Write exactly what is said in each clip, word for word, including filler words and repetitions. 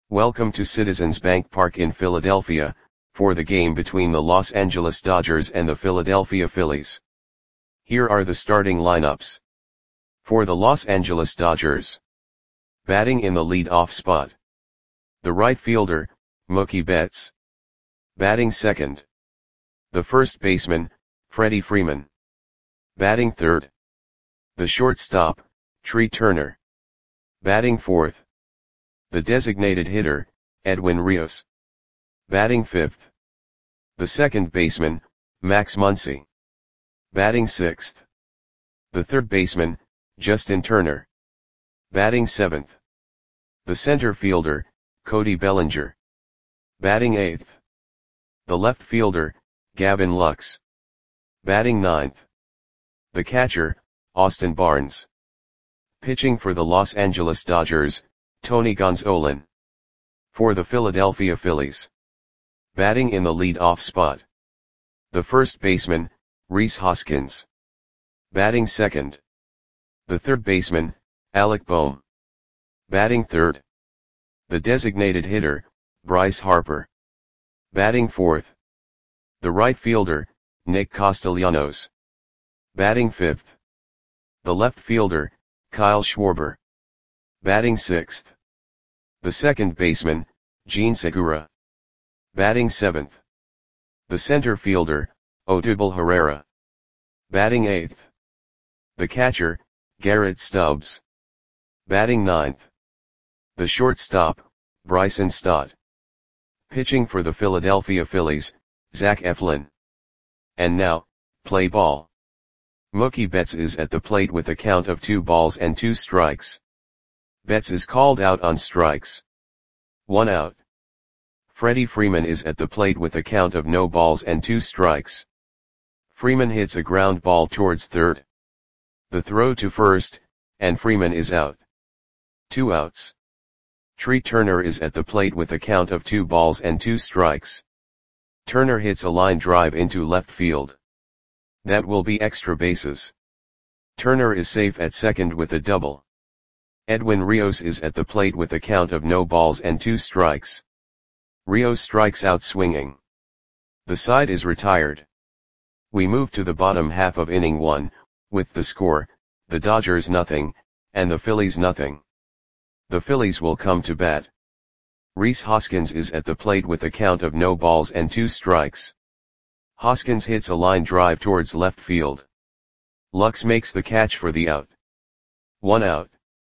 Welcome to Citizens Bank Park in Philadelphia, for the game between the Los Angeles Dodgers and the Philadelphia Phillies. Here are the starting lineups. For the Los Angeles Dodgers. Batting in the lead-off spot. The right fielder, Mookie Betts. Batting second. The first baseman, Freddie Freeman. Batting third. The shortstop, Trea Turner. Batting fourth. The designated hitter, Edwin Rios. Batting fifth. The second baseman, Max Muncy. Batting sixth. The third baseman, Justin Turner. Batting seventh. The center fielder, Cody Bellinger. Batting eighth. The left fielder, Gavin Lux. Batting ninth. The catcher, Austin Barnes. Pitching for the Los Angeles Dodgers, Tony Gonsolin. For the Philadelphia Phillies. Batting in the lead-off spot. The first baseman, Rhys Hoskins. Batting second. The third baseman, Alec Bohm. Batting third. The designated hitter, Bryce Harper. Batting fourth. The right fielder, Nick Castellanos. Batting fifth. The left fielder, Kyle Schwarber. Batting sixth. The second baseman, Jean Segura. Batting seventh. The center fielder, Odubel Herrera. Batting eighth. The catcher, Garrett Stubbs. Batting ninth. The shortstop, Bryson Stott. Pitching for the Philadelphia Phillies, Zach Eflin. And now, play ball. Mookie Betts is at the plate with a count of two balls and two strikes. Betts is called out on strikes. One out. Freddie Freeman is at the plate with a count of no balls and two strikes. Freeman hits a ground ball towards third. The throw to first, and Freeman is out. Two outs. Trea Turner is at the plate with a count of two balls and two strikes. Turner hits a line drive into left field. That will be extra bases. Turner is safe at second with a double. Edwin Rios is at the plate with a count of no balls and two strikes. Rios strikes out swinging. The side is retired. We move to the bottom half of inning one, with the score, the Dodgers nothing, and the Phillies nothing. The Phillies will come to bat. Rhys Hoskins is at the plate with a count of no balls and two strikes. Hoskins hits a line drive towards left field. Lux makes the catch for the out. One out.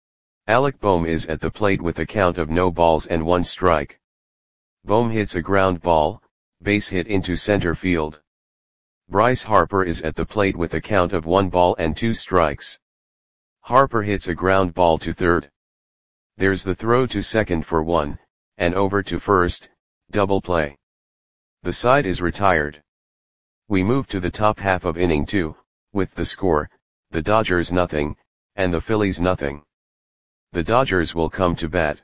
Alec Bohm is at the plate with a count of no balls and one strike. Bohm hits a ground ball, base hit into center field. Bryce Harper is at the plate with a count of one ball and two strikes. Harper hits a ground ball to third. There's the throw to second for one, and over to first, double play. The side is retired. We move to the top half of inning two, with the score, the Dodgers nothing, and the Phillies nothing. The Dodgers will come to bat.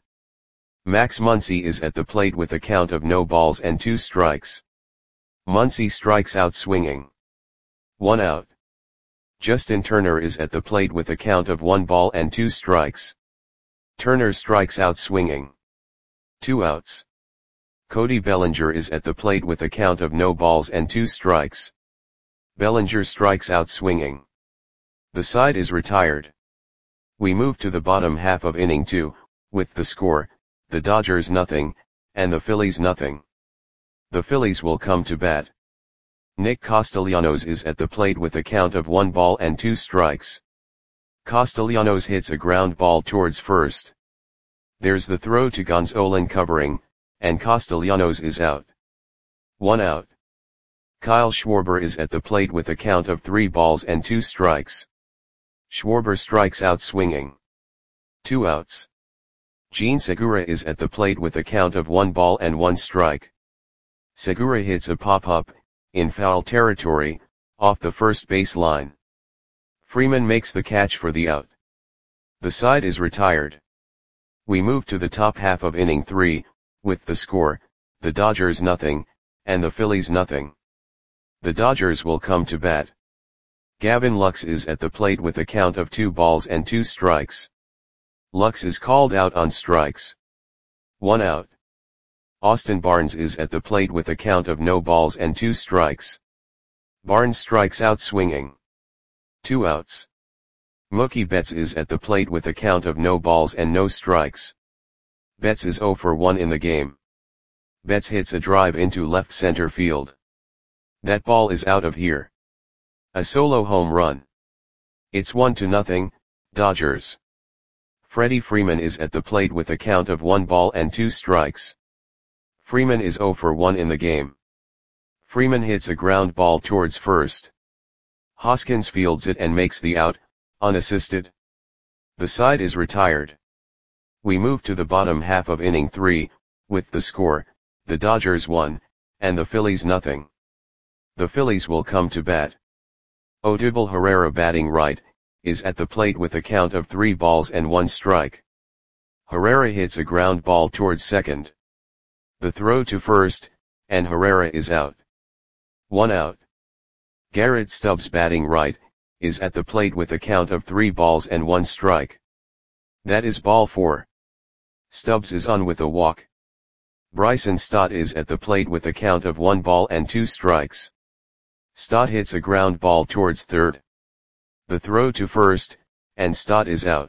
Max Muncy is at the plate with a count of no balls and two strikes. Muncy strikes out swinging. One out. Justin Turner is at the plate with a count of one ball and two strikes. Turner strikes out swinging. Two outs. Cody Bellinger is at the plate with a count of no balls and two strikes. Bellinger strikes out swinging. The side is retired. We move to the bottom half of inning two, with the score, the Dodgers nothing, and the Phillies nothing. The Phillies will come to bat. Nick Castellanos is at the plate with a count of one ball and two strikes. Castellanos hits a ground ball towards first. There's the throw to Gonsolin covering, and Castellanos is out. One out. Kyle Schwarber is at the plate with a count of three balls and two strikes. Schwarber strikes out swinging. Two outs. Jean Segura is at the plate with a count of one ball and one strike. Segura hits a pop-up, in foul territory, off the first base line. Freeman makes the catch for the out. The side is retired. We move to the top half of inning three, with the score, the Dodgers nothing, and the Phillies nothing. The Dodgers will come to bat. Gavin Lux is at the plate with a count of two balls and two strikes. Lux is called out on strikes. One out. Austin Barnes is at the plate with a count of no balls and two strikes. Barnes strikes out swinging. Two outs. Mookie Betts is at the plate with a count of no balls and no strikes. Betts is oh for one in the game. Betts hits a drive into left center field. That ball is out of here. A solo home run. It's one to nothing, Dodgers. Freddie Freeman is at the plate with a count of one ball and two strikes. Freeman is oh for one in the game. Freeman hits a ground ball towards first. Hoskins fields it and makes the out, unassisted. The side is retired. We move to the bottom half of inning three, with the score, the Dodgers one, and the Phillies nothing. The Phillies will come to bat. Odubel Herrera, batting right, is at the plate with a count of three balls and one strike. Herrera hits a ground ball towards second. The throw to first, and Herrera is out. One out. Garrett Stubbs, batting right, is at the plate with a count of three balls and one strike. That is ball four. Stubbs is on with a walk. Bryson Stott is at the plate with a count of one ball and two strikes. Stott hits a ground ball towards third. The throw to first, and Stott is out.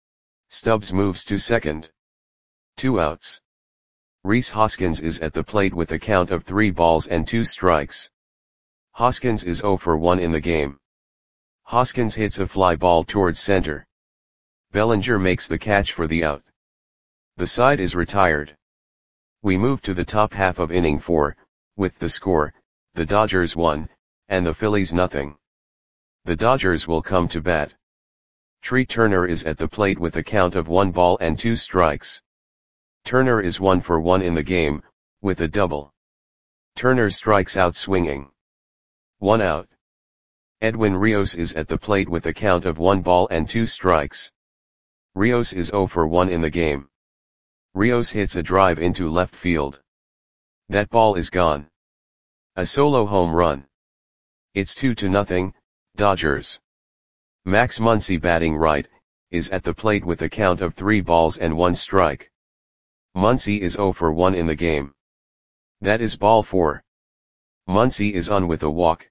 Stubbs moves to second. Two outs. Rhys Hoskins is at the plate with a count of three balls and two strikes. Hoskins is oh for one in the game. Hoskins hits a fly ball towards center. Bellinger makes the catch for the out. The side is retired. We move to the top half of inning four, with the score, the Dodgers one, and the Phillies nothing. The Dodgers will come to bat. Tree Turner is at the plate with a count of one ball and two strikes. Turner is one for one in the game, with a double. Turner strikes out swinging. One out. Edwin Rios is at the plate with a count of one ball and two strikes. Rios is oh for one in the game. Rios hits a drive into left field. That ball is gone. A solo home run. It's two to nothing, Dodgers. Max Muncy, batting right, is at the plate with a count of three balls and one strike. Muncy is oh for one in the game. That is ball four. Muncy is on with a walk.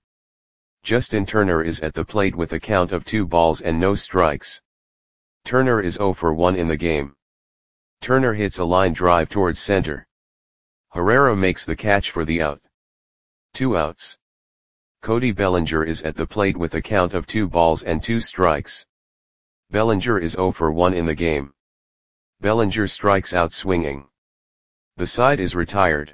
Justin Turner is at the plate with a count of two balls and no strikes. Turner is oh for one in the game. Turner hits a line drive towards center. Herrera makes the catch for the out. Two outs. Cody Bellinger is at the plate with a count of two balls and two strikes. Bellinger is oh for one in the game. Bellinger strikes out swinging. The side is retired.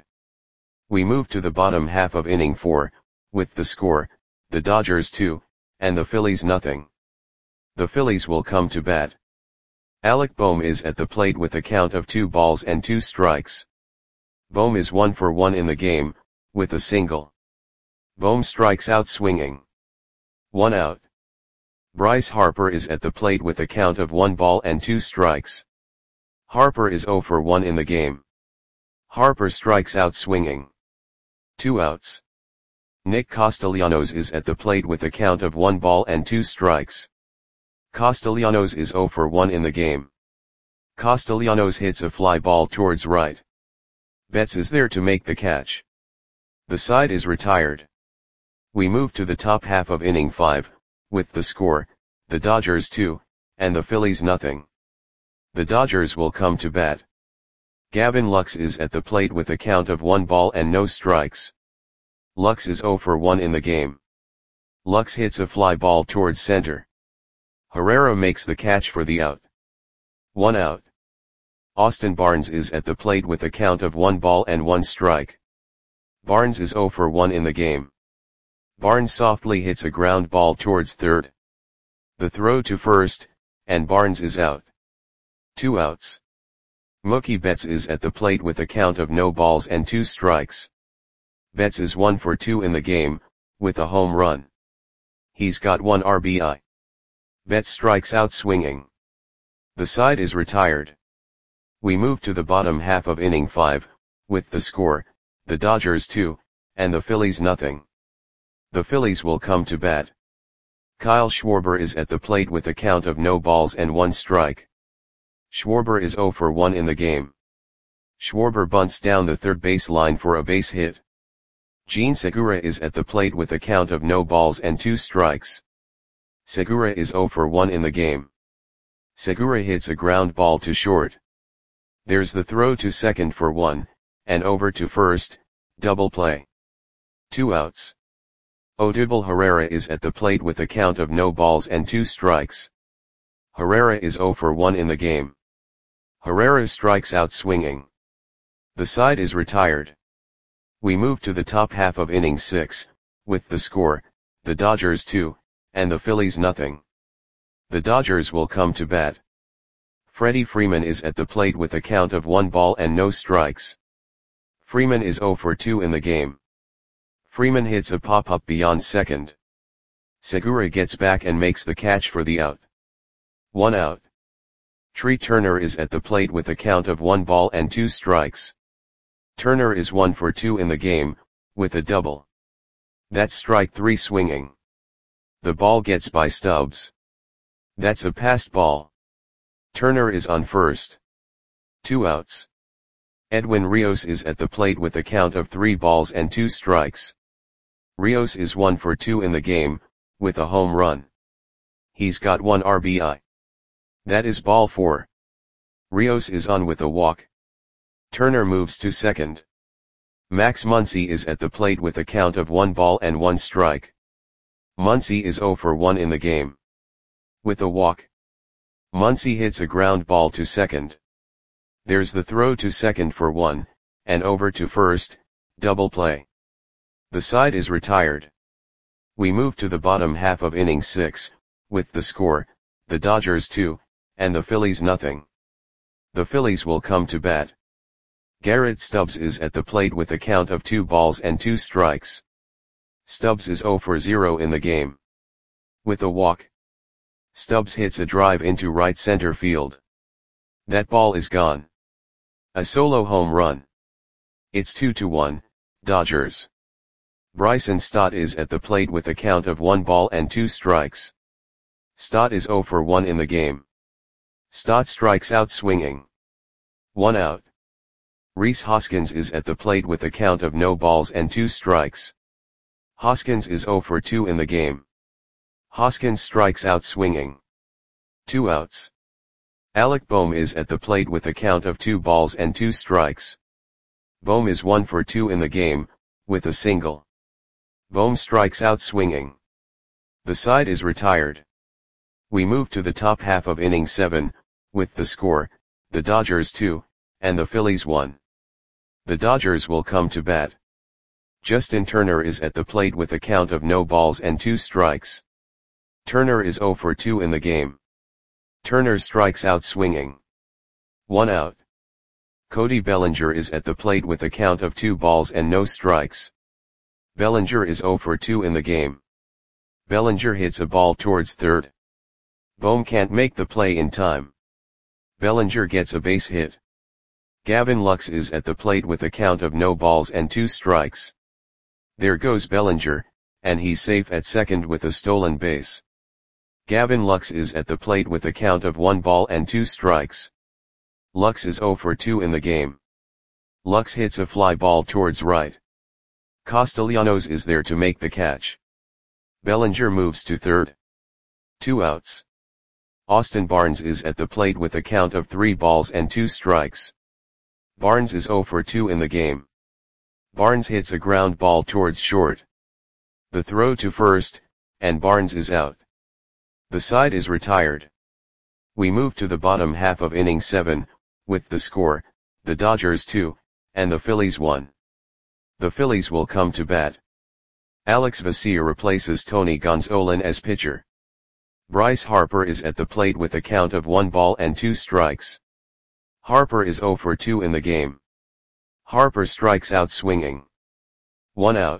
We move to the bottom half of inning four, with the score, the Dodgers two, and the Phillies nothing. The Phillies will come to bat. Alec Bohm is at the plate with a count of two balls and two strikes. Bohm is one for one in the game, with a single. Bohm strikes out swinging. One out. Bryce Harper is at the plate with a count of one ball and two strikes. Harper is oh for one in the game. Harper strikes out swinging. Two outs. Nick Castellanos is at the plate with a count of one ball and two strikes. Castellanos is oh for one in the game. Castellanos hits a fly ball towards right. Betts is there to make the catch. The side is retired. We move to the top half of inning five, with the score, the Dodgers two, and the Phillies nothing. The Dodgers will come to bat. Gavin Lux is at the plate with a count of one ball and no strikes. Lux is oh for one in the game. Lux hits a fly ball towards center. Herrera makes the catch for the out. One out. Austin Barnes is at the plate with a count of one ball and one strike. Barnes is oh for one in the game. Barnes softly hits a ground ball towards third. The throw to first, and Barnes is out. Two outs. Mookie Betts is at the plate with a count of no balls and two strikes. Betts is one for two in the game, with a home run. He's got one R B I. Betts strikes out swinging. The side is retired. We move to the bottom half of inning five, with the score, the Dodgers two, and the Phillies nothing. The Phillies will come to bat. Kyle Schwarber is at the plate with a count of no balls and one strike. Schwarber is oh for one in the game. Schwarber bunts down the third base line for a base hit. Jean Segura is at the plate with a count of no balls and two strikes. Segura is zero for one in the game. Segura hits a ground ball to short. There's the throw to second for one, and over to first, double play. Two outs. Odubel Herrera is at the plate with a count of no balls and two strikes. Herrera is zero for one in the game. Herrera strikes out swinging. The side is retired. We move to the top half of inning six, with the score, the Dodgers two, and the Phillies nothing. The Dodgers will come to bat. Freddie Freeman is at the plate with a count of one ball and no strikes. Freeman is zero for two in the game. Freeman hits a pop-up beyond second. Segura gets back and makes the catch for the out. One out. Tree Turner is at the plate with a count of one ball and two strikes. Turner is one for two in the game, with a double. That's strike three swinging. The ball gets by Stubbs. That's a passed ball. Turner is on first. Two outs. Edwin Rios is at the plate with a count of three balls and two strikes. Rios is one for two in the game, with a home run. He's got one R B I. That is ball four. Rios is on with a walk. Turner moves to second. Max Muncy is at the plate with a count of one ball and one strike. Muncy is zero for one in the game. With a walk. Muncy hits a ground ball to second. There's the throw to second for one, and over to first, double play. The side is retired. We move to the bottom half of inning six, with the score, the Dodgers two, and the Phillies nothing. The Phillies will come to bat. Garrett Stubbs is at the plate with a count of two balls and two strikes. Stubbs is zero for zero in the game. With a walk. Stubbs hits a drive into right center field. That ball is gone. A solo home run. It's two to one, Dodgers. Bryson Stott is at the plate with a count of one ball and two strikes. Stott is zero for one in the game. Stott strikes out swinging. One out. Rhys Hoskins is at the plate with a count of no balls and two strikes. Hoskins is zero for two in the game. Hoskins strikes out swinging. Two outs. Alec Bohm is at the plate with a count of two balls and two strikes. Bohm is one for two in the game, with a single. Bohm strikes out swinging. The side is retired. We move to the top half of inning seven, with the score, the Dodgers two, and the Phillies one. The Dodgers will come to bat. Justin Turner is at the plate with a count of no balls and two strikes. Turner is zero for two in the game. Turner strikes out swinging. One out. Cody Bellinger is at the plate with a count of two balls and no strikes. Bellinger is zero for two in the game. Bellinger hits a ball towards third. Bohm can't make the play in time. Bellinger gets a base hit. Gavin Lux is at the plate with a count of no balls and two strikes. There goes Bellinger, and he's safe at second with a stolen base. Gavin Lux is at the plate with a count of one ball and two strikes. Lux is zero for two in the game. Lux hits a fly ball towards right. Castellanos is there to make the catch. Bellinger moves to third. Two outs. Austin Barnes is at the plate with a count of three balls and two strikes. Barnes is zero for two in the game. Barnes hits a ground ball towards short. The throw to first, and Barnes is out. The side is retired. We move to the bottom half of inning seven, with the score, the Dodgers two, and the Phillies one. The Phillies will come to bat. Alex Vesia replaces Tony Gonzalez as pitcher. Bryce Harper is at the plate with a count of one ball and two strikes. Harper is zero for two in the game. Harper strikes out swinging. One out.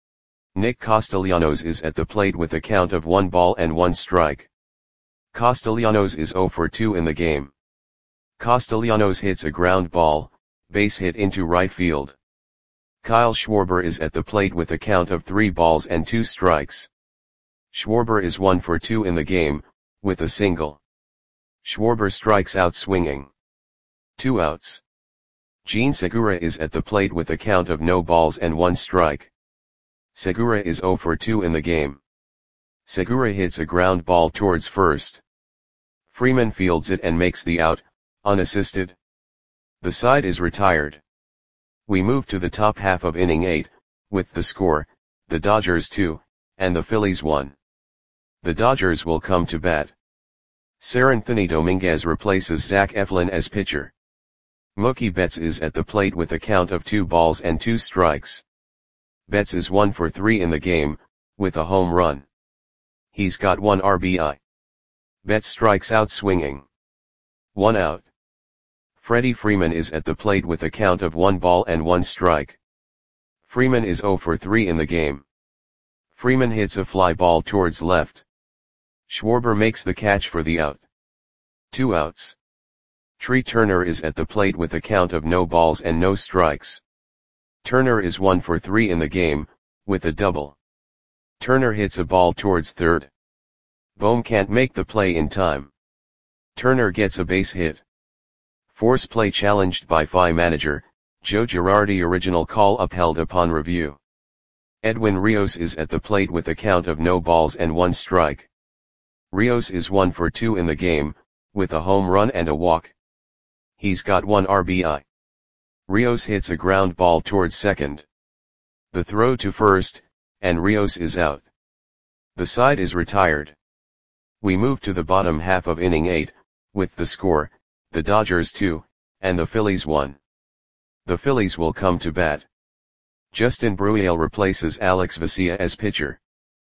Nick Castellanos is at the plate with a count of one ball and one strike. Castellanos is zero for two in the game. Castellanos hits a ground ball, base hit into right field. Kyle Schwarber is at the plate with a count of three balls and two strikes. Schwarber is one for two in the game, with a single. Schwarber strikes out swinging. Two outs. Jean Segura is at the plate with a count of no balls and one strike. Segura is zero for two in the game. Segura hits a ground ball towards first. Freeman fields it and makes the out, unassisted. The side is retired. We move to the top half of inning eight, with the score, the Dodgers two, and the Phillies one. The Dodgers will come to bat. Seranthony Dominguez replaces Zach Eflin as pitcher. Mookie Betts is at the plate with a count of two balls and two strikes. Betts is one for three in the game, with a home run. He's got one R B I. Betts strikes out swinging. One out. Freddie Freeman is at the plate with a count of one ball and one strike. Freeman is zero for three in the game. Freeman hits a fly ball towards left. Schwarber makes the catch for the out. Two outs. Tree Turner is at the plate with a count of no balls and no strikes. Turner is one for three in the game, with a double. Turner hits a ball towards third. Bohm can't make the play in time. Turner gets a base hit. Force play challenged by F I manager, Joe Girardi. Original call upheld upon review. Edwin Rios is at the plate with a count of no balls and one strike. Rios is one for two in the game, with a home run and a walk. He's got one R B I. Rios hits a ground ball towards second. The throw to first, and Rios is out. The side is retired. We move to the bottom half of inning eight, with the score, the Dodgers two, and the Phillies one. The Phillies will come to bat. Justin Bruiel replaces Alex Vesia as pitcher.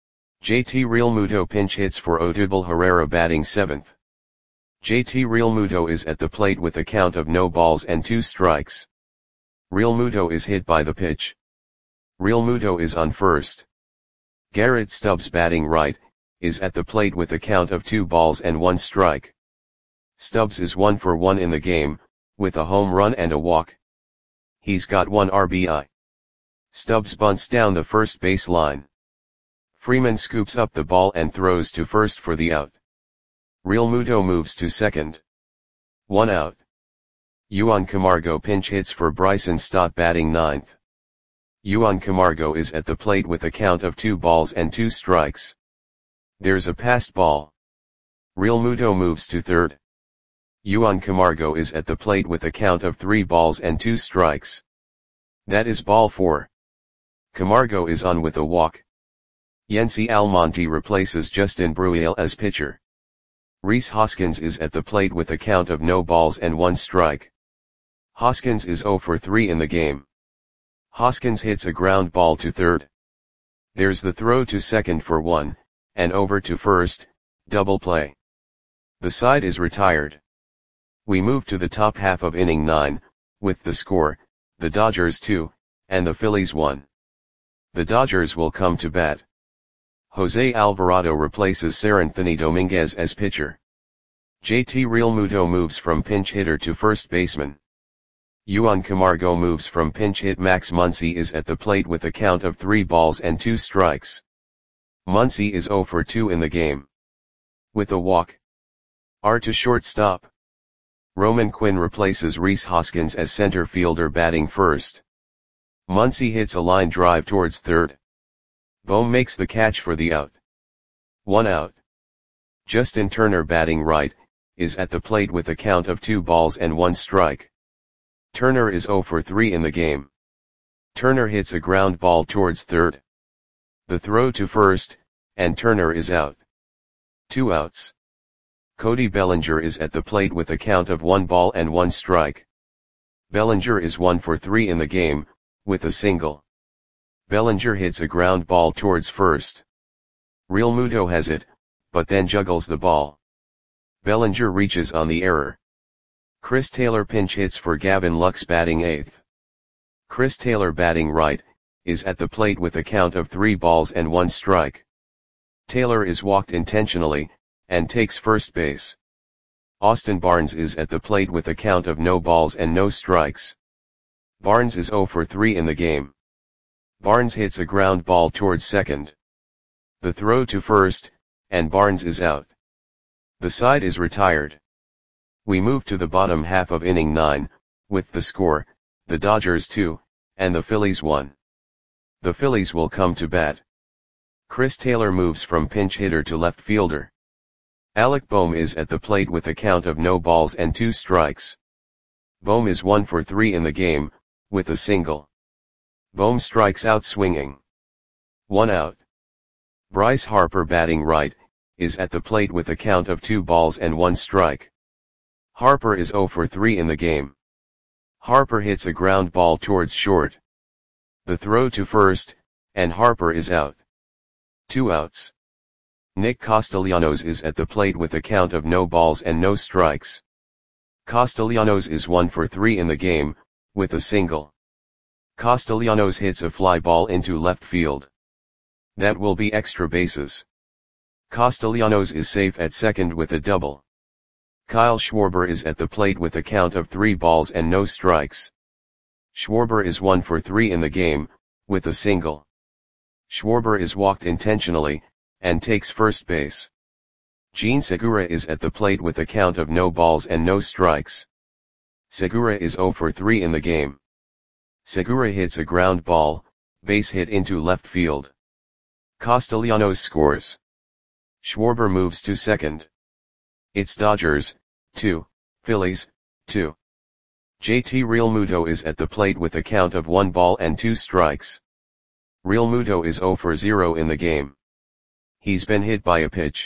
J T Realmuto pinch hits for Odubel Herrera batting seventh. J T Realmuto is at the plate with a count of no balls and two strikes. Realmuto is hit by the pitch. Realmuto is on first. Garrett Stubbs batting right, is at the plate with a count of two balls and one strike. Stubbs is one for one in the game, with a home run and a walk. He's got one R B I. Stubbs bunts down the first base line. Freeman scoops up the ball and throws to first for the out. Realmuto moves to second. One out. Juan Camargo pinch hits for Bryson Stott batting ninth. Juan Camargo is at the plate with a count of two balls and two strikes. There's a passed ball. Realmuto moves to third. Juan Camargo is at the plate with a count of three balls and two strikes. That is ball four. Camargo is on with a walk. Yency Almonte replaces Justin Bruiel as pitcher. Rhys Hoskins is at the plate with a count of no balls and one strike. Hoskins is zero for three in the game. Hoskins hits a ground ball to third. There's the throw to second for one, and over to first, double play. The side is retired. We move to the top half of inning nine, with the score, the Dodgers two, and the Phillies one. The Dodgers will come to bat. Jose Alvarado replaces Seranthony Dominguez as pitcher. J T Realmuto moves from pinch hitter to first baseman. Juan Camargo moves from pinch hit. Max Muncy is at the plate with a count of three balls and two strikes. Muncy is zero for two in the game. With a walk. R to shortstop. Roman Quinn replaces Rhys Hoskins as center fielder batting first. Muncy hits a line drive towards third. Bohm makes the catch for the out. One out. Justin Turner batting right, is at the plate with a count of two balls and one strike. Turner is zero for three in the game. Turner hits a ground ball towards third. The throw to first, and Turner is out. Two outs. Cody Bellinger is at the plate with a count of one ball and one strike. Bellinger is one for three in the game, with a single. Bellinger hits a ground ball towards first. Realmuto has it, but then juggles the ball. Bellinger reaches on the error. Chris Taylor pinch hits for Gavin Lux batting eighth. Chris Taylor batting right, is at the plate with a count of three balls and one strike. Taylor is walked intentionally, and takes first base. Austin Barnes is at the plate with a count of no balls and no strikes. Barnes is zero for three in the game. Barnes hits a ground ball towards second. The throw to first, and Barnes is out. The side is retired. We move to the bottom half of inning nine, with the score, the Dodgers two, and the Phillies one. The Phillies will come to bat. Chris Taylor moves from pinch hitter to left fielder. Alec Bohm is at the plate with a count of no balls and two strikes. Bohm is one for three in the game, with a single. Bohm strikes out swinging. One out. Bryce Harper, batting right, is at the plate with a count of two balls and one strike. Harper is zero for three in the game. Harper hits a ground ball towards short. The throw to first, and Harper is out. Two outs. Nick Castellanos is at the plate with a count of no balls and no strikes. Castellanos is one for three in the game, with a single. Castellanos hits a fly ball into left field. That will be extra bases. Castellanos is safe at second with a double. Kyle Schwarber is at the plate with a count of three balls and no strikes. Schwarber is one for three in the game, with a single. Schwarber is walked intentionally, and takes first base. Jean Segura is at the plate with a count of no balls and no strikes. Segura is zero for three in the game. Segura hits a ground ball, base hit into left field. Castellanos scores. Schwarber moves to second. It's Dodgers, two, Phillies, two. J T Realmuto is at the plate with a count of one ball and two strikes. Realmuto is zero for zero in the game. He's been hit by a pitch.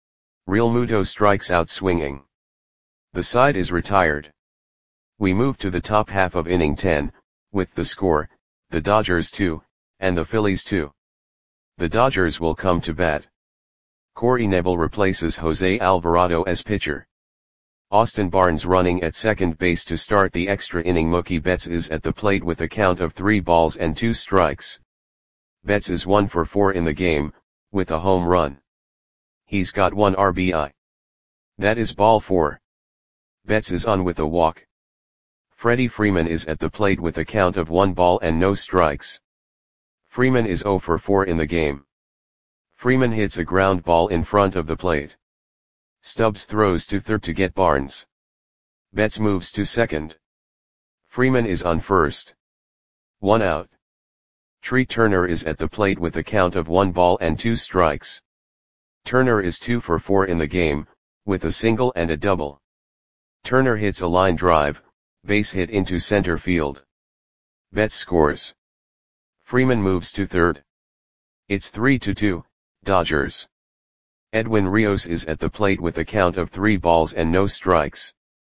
Realmuto strikes out swinging. The side is retired. We move to the top half of inning ten, with the score, the Dodgers two, and the Phillies two. The Dodgers will come to bat. Corey Knebel replaces Jose Alvarado as pitcher. Austin Barnes running at second base to start the extra inning. Mookie Betts is at the plate with a count of three balls and two strikes. Betts is one for four in the game, with a home run. He's got one R B I. That is ball four. Betts is on with a walk. Freddie Freeman is at the plate with a count of one ball and no strikes. Freeman is zero for four in the game. Freeman hits a ground ball in front of the plate. Stubbs throws to third to get Barnes. Betts moves to second. Freeman is on first. One out. Tree Turner is at the plate with a count of one ball and two strikes. Turner is two for four in the game, with a single and a double. Turner hits a line drive, base hit into center field. Betts scores. Freeman moves to third. It's three to two, Dodgers. Edwin Rios is at the plate with a count of three balls and no strikes.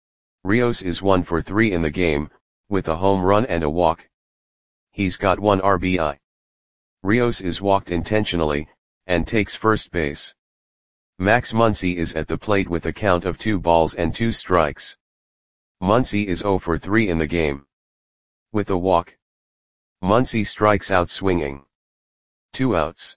Rios is one for three in the game, with a home run and a walk. He's got one R B I. Rios is walked intentionally, and takes first base. Max Muncy is at the plate with a count of two balls and two strikes. Muncy is zero for three in the game. With a walk. Muncy strikes out swinging. Two outs.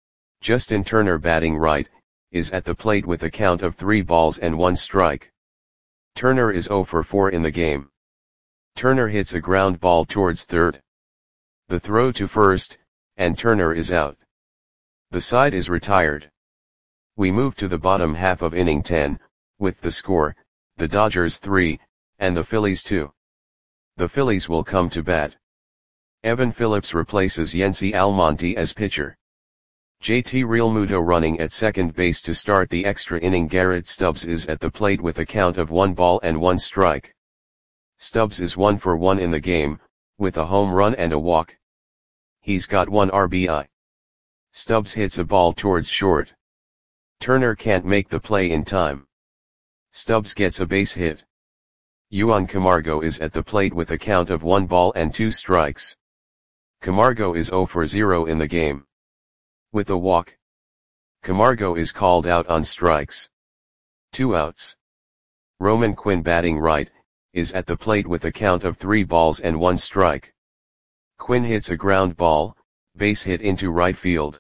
Justin Turner, batting right, is at the plate with a count of three balls and one strike. Turner is zero for four in the game. Turner hits a ground ball towards third. The throw to first, and Turner is out. The side is retired. We move to the bottom half of inning ten, with the score, the Dodgers three, and the Phillies two. The Phillies will come to bat. Evan Phillips replaces Yency Almonte as pitcher. J T Realmuto running at second base to start the extra inning. Garrett Stubbs is at the plate with a count of one ball and one strike. Stubbs is one for one in the game, with a home run and a walk. He's got one R B I. Stubbs hits a ball towards short. Turner can't make the play in time. Stubbs gets a base hit. Yuan Camargo is at the plate with a count of one ball and two strikes. Camargo is zero for zero in the game. With a walk. Camargo is called out on strikes. Two outs. Roman Quinn, batting right, is at the plate with a count of three balls and one strike. Quinn hits a ground ball, base hit into right field.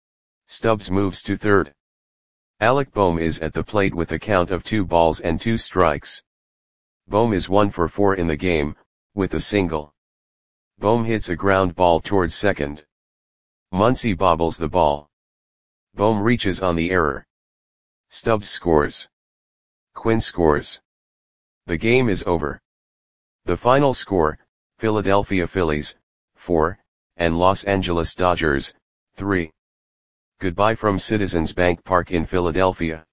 Stubbs moves to third. Alec Bohm is at the plate with a count of two balls and two strikes. Bohm is one for four in the game, with a single. Bohm hits a ground ball towards second. Muncy bobbles the ball. Bohm reaches on the error. Stubbs scores. Quinn scores. The game is over. The final score, Philadelphia Phillies, four, and Los Angeles Dodgers, three. Goodbye from Citizens Bank Park in Philadelphia.